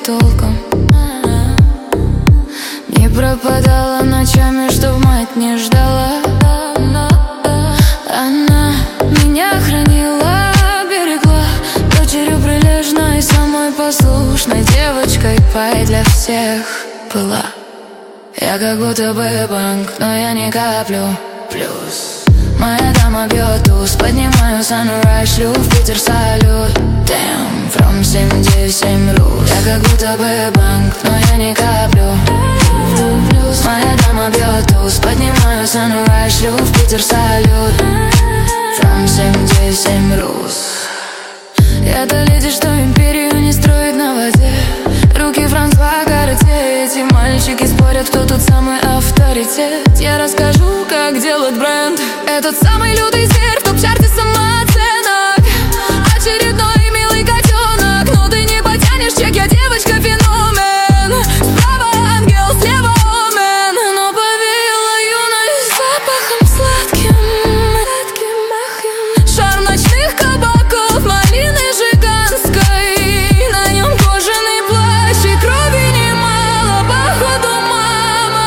толком. Не пропадала ночами, чтоб мать не ждала. Она меня хранила, берегла, дочерью прилежной, самой послушной девочкой. Пай для всех была. Я как будто бы банк, но я не коплю плюс. Моя дама бьет туз, поднимаю sunrise, шлю в Питер салют. Damn, from 797 Rus. Я как будто бы банк, но я не коплю плюс. Моя дама бьет туз, поднимаю sunrise, шлю в Питер салют. From 797 Rus. Я-то леди, что империю не строит на воде. Руки Франсуа Карте. Эти мальчики спорят, кто тут самый авторитет. Я расскажу, как делают бренд. Этот самый лютый зверь в топ-чарте самооценок. Очередной милый котенок. Но ты не потянешь чек, я девочка-феномен. Справа ангел, слева омен. Но повеяла юность запахом сладким. Шар ночных кабаков, малины жиганской. На нем кожаный плащ и крови немало, походу мама.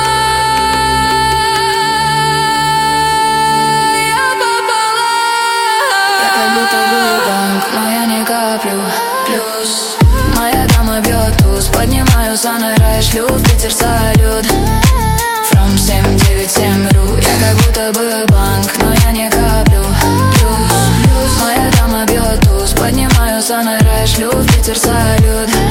Я попала. Я как будто бы банк, но я не коплю плюс. Моя дама бьет туз, поднимаю sunrise, шлю в Питер салют. From 797 Ru. Я как будто бы банк, но я не коплю плюс. Моя дама бьет туз, поднимаю sunrise, шлю в Питер салют.